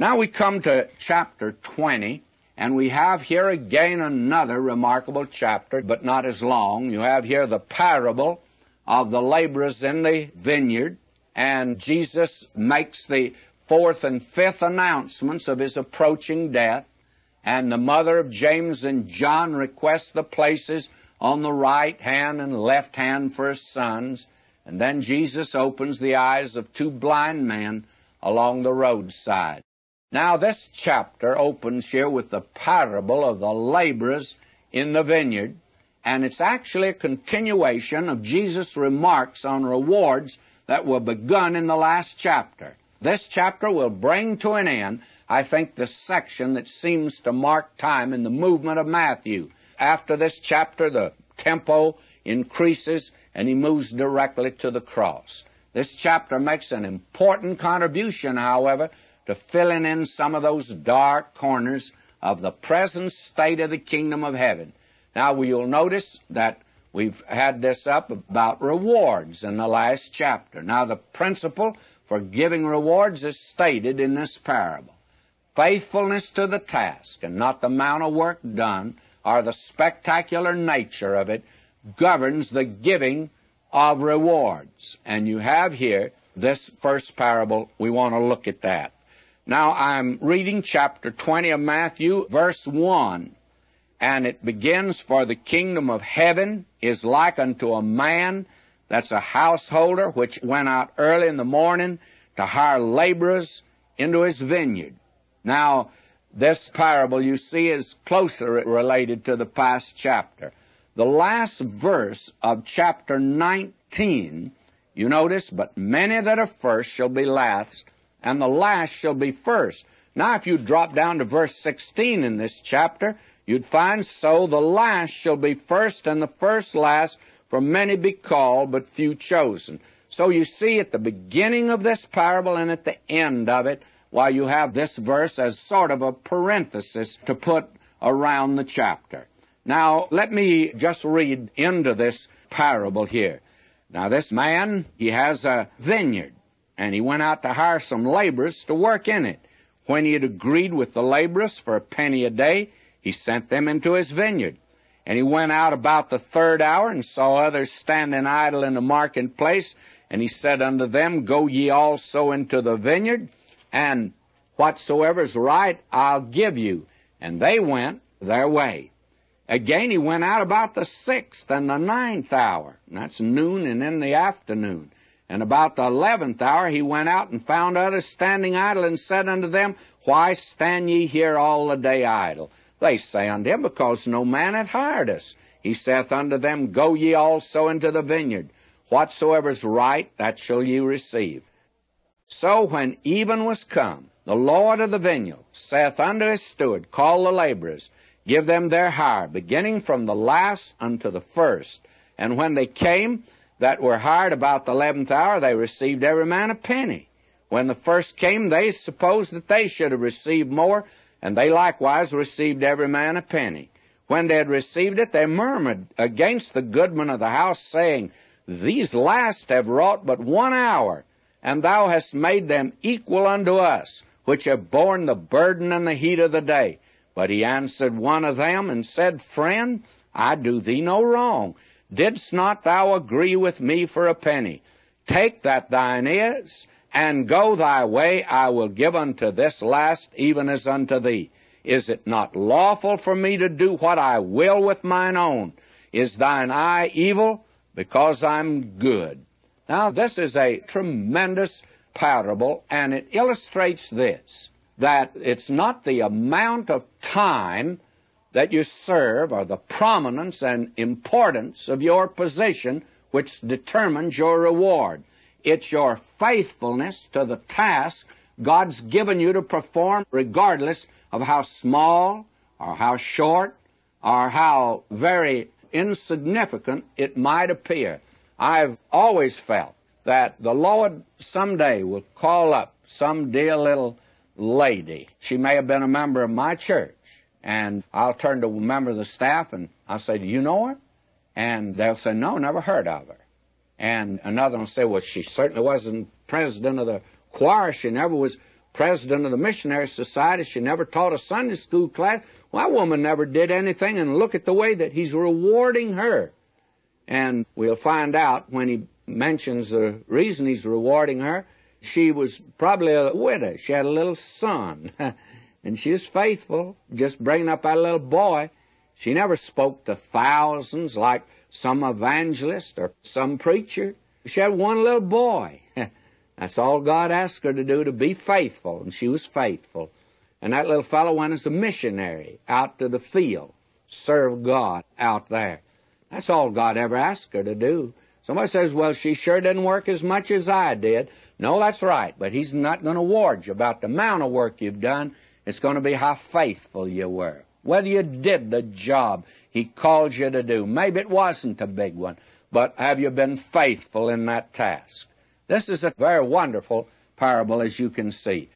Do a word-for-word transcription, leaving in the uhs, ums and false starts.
Now we come to chapter twenty, and we have here again another remarkable chapter, but not as long. You have here the parable of the laborers in the vineyard, and Jesus makes the fourth and fifth announcements of his approaching death, and the mother of James and John requests the places on the right hand and left hand for his sons, and then Jesus opens the eyes of two blind men along the roadside. Now this chapter opens here with the parable of the laborers in the vineyard, and it's actually a continuation of Jesus' remarks on rewards that were begun in the last chapter. This chapter will bring to an end, I think, the section that seems to mark time in the movement of Matthew. After this chapter, the tempo increases, and he moves directly to the cross. This chapter makes an important contribution, however, to filling in some of those dark corners of the present state of the kingdom of heaven. Now, you'll notice that we've had this up about rewards in the last chapter. Now, the principle for giving rewards is stated in this parable. Faithfulness to the task, and not the amount of work done, or the spectacular nature of it, governs the giving of rewards. And you have here this first parable. We want to look at that. Now, I'm reading chapter twenty of Matthew, verse one, and it begins, "For the kingdom of heaven is like unto a man that's a householder, which went out early in the morning to hire laborers into his vineyard." Now, this parable, you see, is closer related to the past chapter. The last verse of chapter nineteen, you notice, "But many that are first shall be last, and the last shall be first." Now, if you drop down to verse sixteen in this chapter, you'd find, "So the last shall be first, and the first last, for many be called, but few chosen." So you see at the beginning of this parable and at the end of it, while you have this verse as sort of a parenthesis to put around the chapter. Now, let me just read into this parable here. Now, this man, he has a vineyard, and he went out to hire some laborers to work in it. When he had agreed with the laborers for a penny a day, he sent them into his vineyard. And he went out about the third hour and saw others standing idle in the marketplace, and he said unto them, "Go ye also into the vineyard, and whatsoever is right I'll give you." And they went their way. Again he went out about the sixth and the ninth hour, and that's noon and in the afternoon. And about the eleventh hour he went out and found others standing idle, and said unto them, "Why stand ye here all the day idle?" They say unto him, "Because no man hath hired us." He saith unto them, "Go ye also into the vineyard. Whatsoever is right, that shall ye receive." So when even was come, the Lord of the vineyard saith unto his steward, "Call the laborers, give them their hire, beginning from the last unto the first." And when they came that were hired about the eleventh hour, they received every man a penny. When the first came, they supposed that they should have received more, and they likewise received every man a penny. When they had received it, they murmured against the goodman of the house, saying, "These last have wrought but one hour, and thou hast made them equal unto us, which have borne the burden and the heat of the day." But he answered one of them, and said, "Friend, I do thee no wrong. Didst not thou agree with me for a penny? Take that thine is, and go thy way. I will give unto this last even as unto thee. Is it not lawful for me to do what I will with mine own? Is thine eye evil? Because I'm good." Now, this is a tremendous parable, and it illustrates this, that it's not the amount of time that you serve or the prominence and importance of your position which determines your reward. It's your faithfulness to the task God's given you to perform, regardless of how small or how short or how very insignificant it might appear. I've always felt that the Lord someday will call up some dear little lady. She may have been a member of my church, and I'll turn to a member of the staff and I'll say, "Do you know her?" And they'll say, "No, never heard of her." And another will say, "Well, she certainly wasn't president of the choir. She never was president of the Missionary Society. She never taught a Sunday school class. Well, that woman never did anything, and look at the way that he's rewarding her. And we'll find out when he mentions the reason he's rewarding her. She was probably a widow. She had a little son, and she was faithful, just bringing up that little boy. She never spoke to thousands like some evangelist or some preacher. She had one little boy. That's all God asked her to do, to be faithful, and she was faithful. And that little fellow went as a missionary out to the field, serve God out there. That's all God ever asked her to do. Somebody says, well, she sure didn't work as much as I did. No, that's right, but he's not going to award you about the amount of work you've done. It's going to be how faithful you were, whether you did the job he called you to do. Maybe it wasn't a big one, but have you been faithful in that task? This is a very wonderful parable, as you can see.